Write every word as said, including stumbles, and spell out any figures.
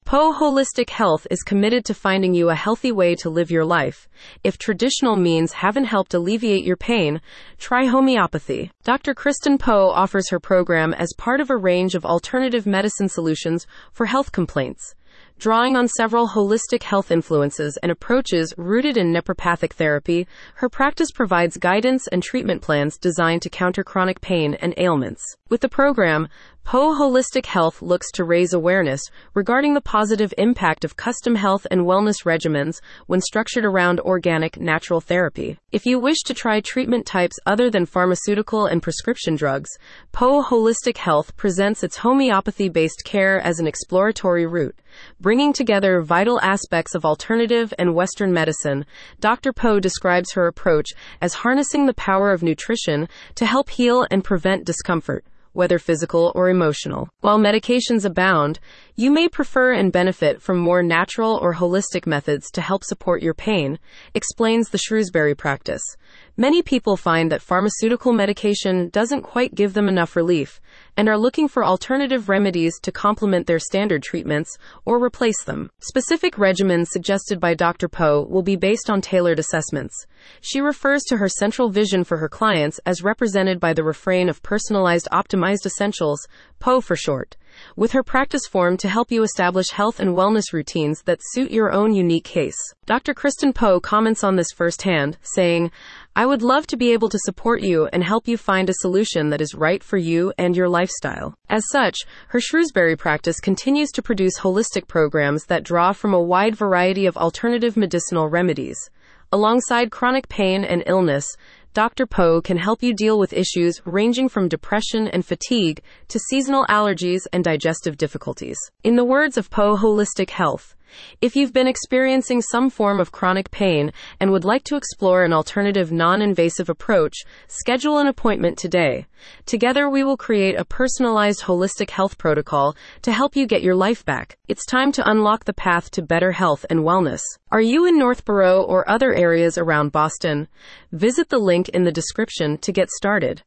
Poe Holistic Health is committed to finding you a healthy way to live your life. If traditional means haven't helped alleviate your pain, try homeopathy. Doctor Kristen Poe offers her program as part of a range of alternative medicine solutions for health complaints. Drawing on several holistic health influences and approaches rooted in naturopathic therapy, her practice provides guidance and treatment plans designed to counter chronic pain and ailments. With the program, Poe Holistic Health looks to raise awareness regarding the positive impact of custom health and wellness regimens when structured around organic, natural therapy. If you wish to try treatment types other than pharmaceutical and prescription drugs, Poe Holistic Health presents its homeopathy-based care as an exploratory route. Bringing together vital aspects of alternative and Western medicine, Doctor Poe describes her approach as harnessing the power of nutrition to help heal and prevent discomfort, whether physical or emotional. While medications abound, you may prefer and benefit from more natural or holistic methods to help support your pain, explains the Shrewsbury practice. Many people find that pharmaceutical medication doesn't quite give them enough relief and are looking for alternative remedies to complement their standard treatments or replace them. Specific regimens suggested by Doctor Poe will be based on tailored assessments. She refers to her central vision for her clients as represented by the refrain of personalized optimized essentials, Poe for short, with her practice form to help you establish health and wellness routines that suit your own unique case. Doctor Kristen Poe comments on this firsthand, saying, "I would love to be able to support you and help you find a solution that is right for you and your lifestyle." As such, her Shrewsbury practice continues to produce holistic programs that draw from a wide variety of alternative medicinal remedies. Alongside chronic pain and illness, Doctor Poe can help you deal with issues ranging from depression and fatigue to seasonal allergies and digestive difficulties. In the words of Poe Holistic Health, if you've been experiencing some form of chronic pain and would like to explore an alternative non-invasive approach, schedule an appointment today. Together we will create a personalized holistic health protocol to help you get your life back. It's time to unlock the path to better health and wellness. Are you in Northborough or other areas around Boston? Visit the link in the description to get started.